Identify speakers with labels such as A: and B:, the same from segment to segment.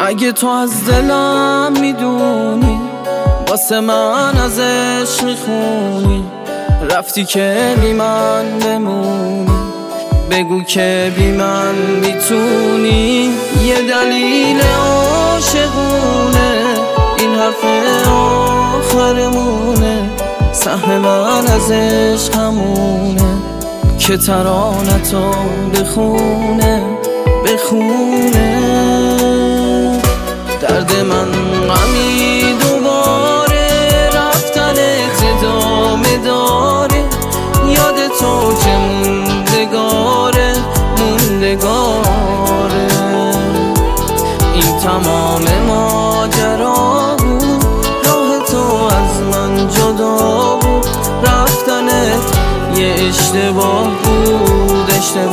A: اگه تو از دلم میدونی واسه من از عشق میخونی، رفتی که بی من بمونی، بگو که بی من میتونی. یه دلیل عاشقونه، این حرف آخرمونه، سهم من از عشق همونه که ترانتو بخونه. درد من غمی دوباره، رفتنت ادامه داره، یاد تو که موندگاره. این تمام ماجرا بود، راه تو از من جدا بود، رفتنت یه اشتباه بود.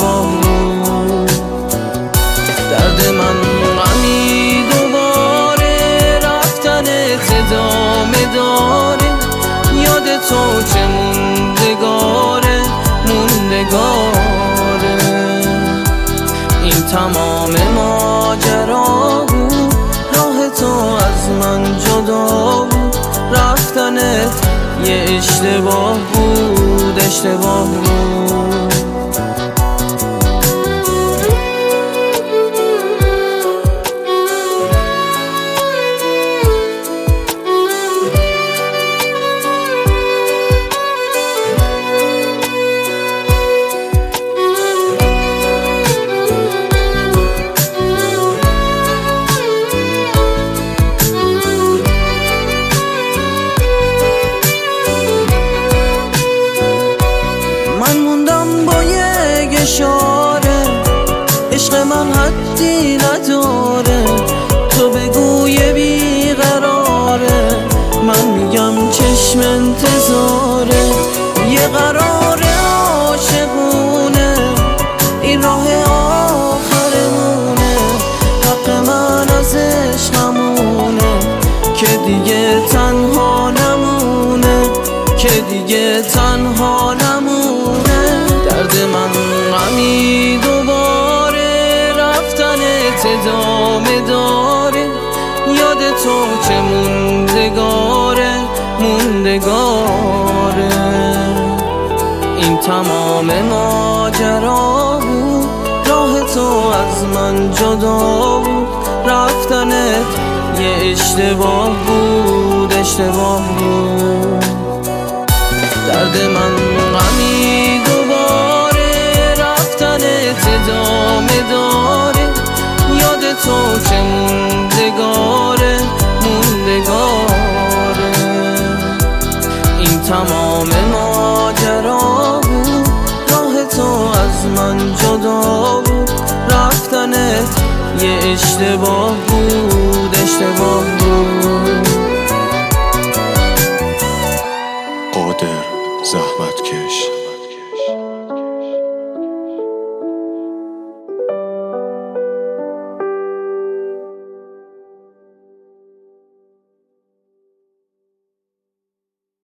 A: درد من غمی دوباره، رفتنت ادامه داره، یاد تو چه موندگاره. این تمام ماجرا بود، راه تو از من جدا بود، رفتنت یه اشتباه بود. عشق من حدی نداره، تو بگوی بیقراره، من میگم چشم انتظاره. یه قرار عاشقونه، این راه آخرمونه، حق من از عشقمونه که دیگه تنها نمونه. درد من غمی دوباره، رفتنت ادامه داره، یاد تو چه موندگاره. این تمام ماجرا بود، راه تو از من جدا بود، رفتنت یه اشتباه بود. درد من غمی دوباره، رفتنت ادامه داره، یاد تو چه موندگاره. این تمام ماجرا بود، راه تو از من جدا بود، رفتنت یه اشتباه بود.
B: قادر زحمتکش